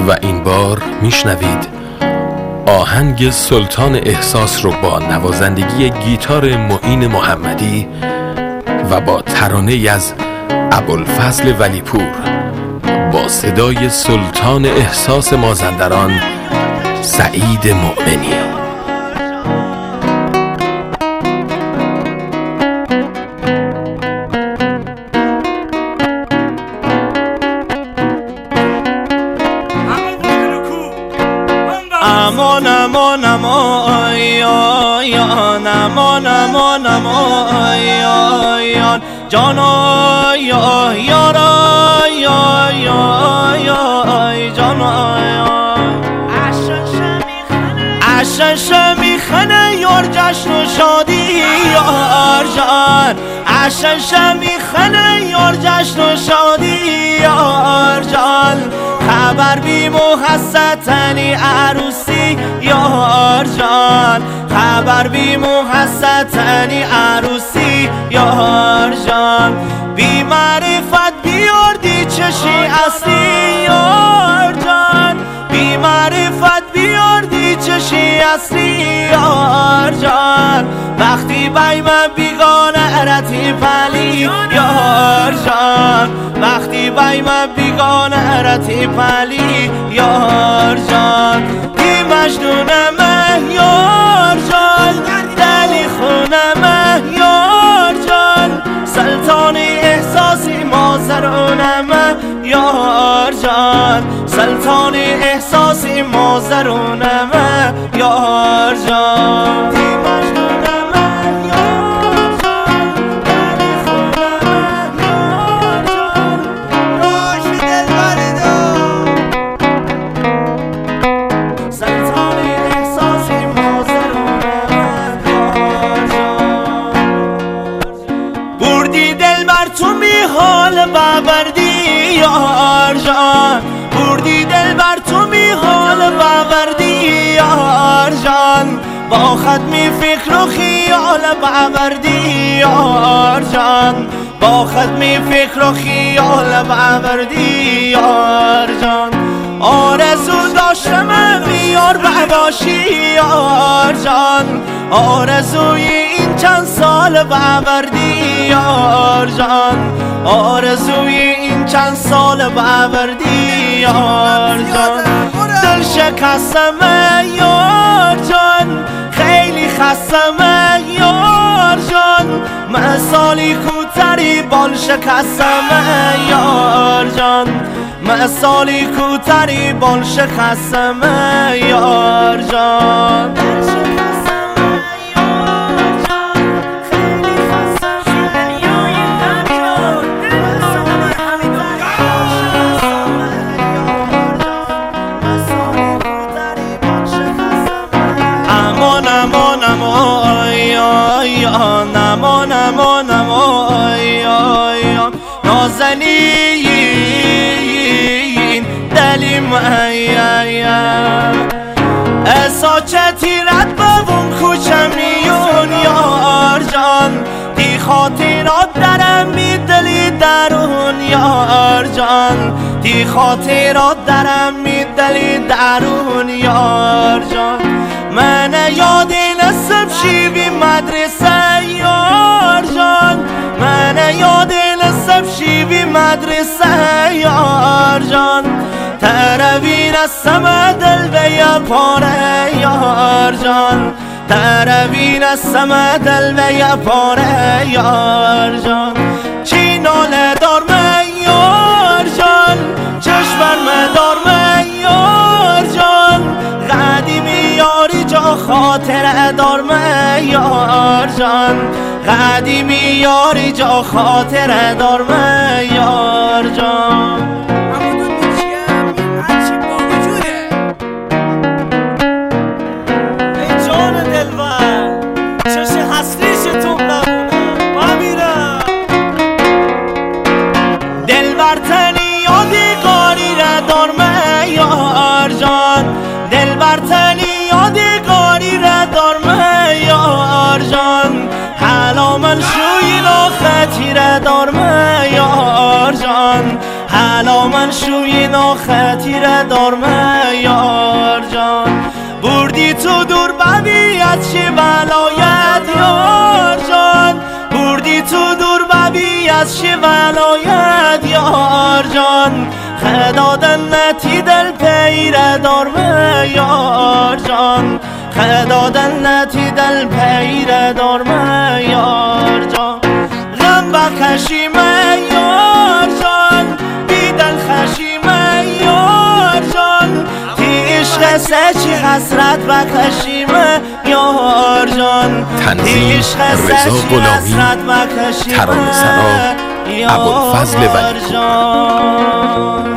و این بار میشنوید آهنگ سلطان احساس رو با نوازندگی گیتار معین محمدی و با ترانه از ابوالفضل ولیپور با صدای سلطان احساس مازندران سعید مؤمنی. امان امان امان امان امان امان جانا یا یارا یا جانا عشش میخنه یار جشن و شادی یار جان عشش میخنه یار جشن و شادی یار جان خبر بی محستنی عروسی یار جان خبر بی محستنی عروسی یار جان بی معرفت بیاردی چشی اصلی یار جان بی معرفت بیاردی چشی اصلی یار جان وقتی بای من بیگانه رتی پلی یار جان وقتی بای من بیگانه رتی پلی یار جان بی مجنونمه یار جان دلی خونمه یار جان سلطانی احساسی مازرونمه یار جان سلطانی احساسی مازرونمه یار جان بی مجنونمه یار جان دلی خونمه یار جان روشی دل بریدو سلطانی احساسی مازرونمه یار جان بردی دل بر تو می حال ببردی یار جان بردی دل بر تو می حال ببردی یار جان با ختمی فکر و خیال ببردی یار جان با ختمی فکر و خیال ببردی یار جان آرزو داشتم بیار بباشی یار جان آرزوی این چند سال ببردی یار جان آرزوی این چند سال ببردی یار جان دل شکستمه یار جان خیلی خستمه یار جان مثالی کوتری بال شکستمه یار جان مثالی کوتری بال شکستمه یار جان نمان نمان نمان نازنین دلی مایم اسا چه تیرت بوون کوچمیون یار جان دی خاطرات درم می دلی درون یار جان دی خاطرات درم می دلی درون یار جان من یاد نصب شیوی مدرسه یار جان من یاد نصب شیوی مدرسه یار جان تروی نسم دل به یا پاره یار جان تروی نسم دل به یا پاره یار جان چی ناله دارمه یار جان چشمم دارمه یار جان قدیمی یاری جا خاطر دارمه یار جان قدیمی یاری جا خاطر دارمه یار جان من شوی لا خطیره دارمه یار جان بلا من شوی ناخطیره دارمه یار جان بردی تو دور ببیت چه بلایت یار جان بردی تو دور ببیت چه بلایت یار جان خدادن نتی دل پیره دارمه یار جان خدادن نتی دل پیره دارمه یار جان غم بکشیمه یار جان بی دل خشیمه یار جان تی عشق سچی حسرت بکشیمه یار جان تنظیم رضا غلامی، ترانه‌سرا ابوالفضل ولیپور.